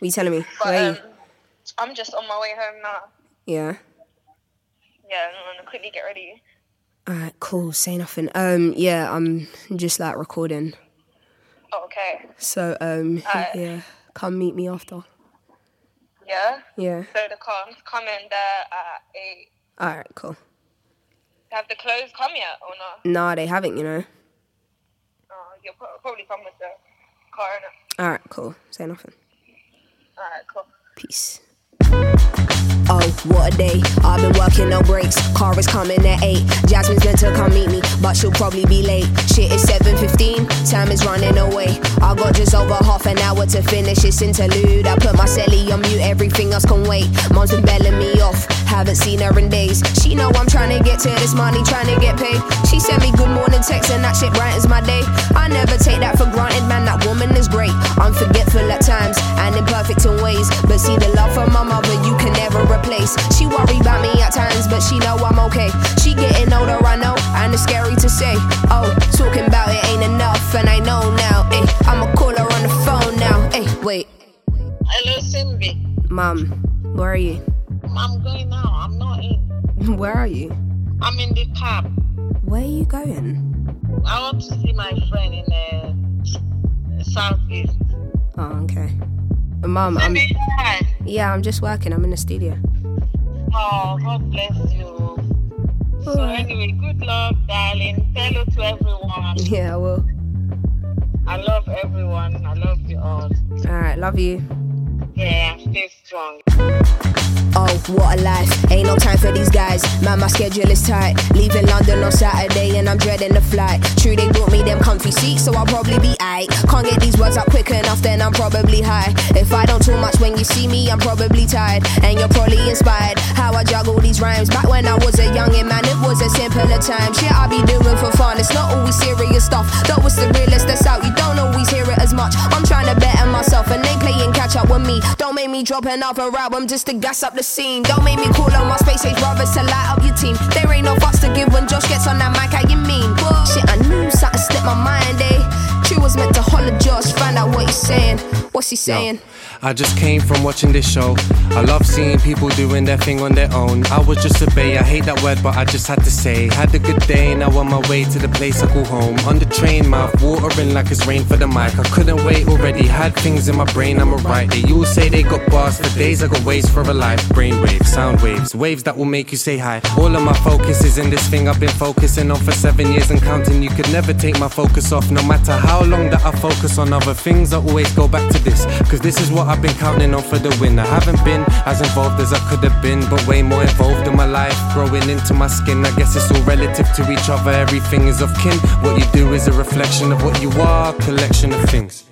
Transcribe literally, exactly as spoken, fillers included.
What are you telling me? But Where um, are you? I'm just on my way home now. Yeah. Yeah, I'm gonna quickly get ready. Alright, cool. Say nothing. Um, yeah, I'm just like recording. Oh, okay. So, um, Alright. yeah, come meet me after. Yeah? Yeah. So the car come in there at eight. Alright, cool. Have the clothes come yet or not? Nah, they haven't, you know. Oh, you'll pro- probably come with the car, innit? Alright, cool. Say nothing. Alright, cool. Peace. Oh, what a day. I've been working no breaks. Car is coming at eight. Jasmine's meant to come meet me, but she'll probably be late. Shit, it's seven fifteen. Time is running away. I got just over half an hour to finish this interlude. I put my celly on mute, everything else can wait. Mom's been belling me off. Haven't seen her in days. She know I'm trying to get to this money, trying to get paid. She sent me good morning text and that shit brightens my day. I never take that for granted, man. That woman is great. Unforgetful at times and imperfect in ways. But see, the love from my mother you can never replace. She worry about me at times, but she know I'm okay. She getting older, I know, and it's scary to say. Oh, talking about it ain't enough, and I know now. Ay, I'ma call her on the phone now. Ay, wait. Hello, Simbi. Mum, where are you? I'm going now. I'm not in. Where are you? I'm in the cab. Where are you going? I want to see my friend in the southeast. Oh, okay. Mum, I'm... Simbi, hi. Yeah, I'm just working. I'm in the studio. Oh, God bless you. So Alright. anyway, good luck, darling. Tell hello to everyone. Yeah, I will. I love everyone. I love you all. Alright, love you. Yeah, stay strong. Oh, what a life. Ain't no time for these guys. Man, my schedule is tight. Leaving London on Saturday and I'm dreading the flight. True, they brought me them comfy seats, so I'll probably be aight. Can't get these words out quick enough, then I'm probably high. If I don't talk much when you see me, I'm probably tired. And you're probably inspired how I juggle these rhymes. Back when I was a youngin', man, it was a simpler time. Shit I be doing for fun, it's not always serious stuff. Though it's the realest that's out, you don't always hear it as much. I'm trying to better myself and they playing catch up with me. Don't make me drop another album just to gas up the scene. Don't make me call on my space age brothers to light up your team. There ain't no fuss to give when Josh gets on that mic, how you mean? Whoa. Shit, I knew something slipped my mind, eh? True was meant to holler Josh, find out what he's saying. What's he saying? Yo, I just came from watching this show. I love seeing people doing their thing on their own. I was just a bae, I hate that word but I just had to say. Had a good day, now on my way to the place I call home. On the train, mouth watering like it's rain for the mic. I couldn't wait already, had things in my brain, I'm alright. They all say they got bars for days, I got waves for a life. Brainwaves, sound waves, waves that will make you say hi. All of my focus is in this thing I've been focusing on for seven years and counting. You could never take my focus off, no matter how long that I focus on other things. I always go back to this, cause this is what I've been counting on for the win. I haven't been as involved as I could have been, but way more involved in my life, growing into my skin. I guess it's all relative to each other, everything is of kin. What you do is a reflection of what you are, collection of things.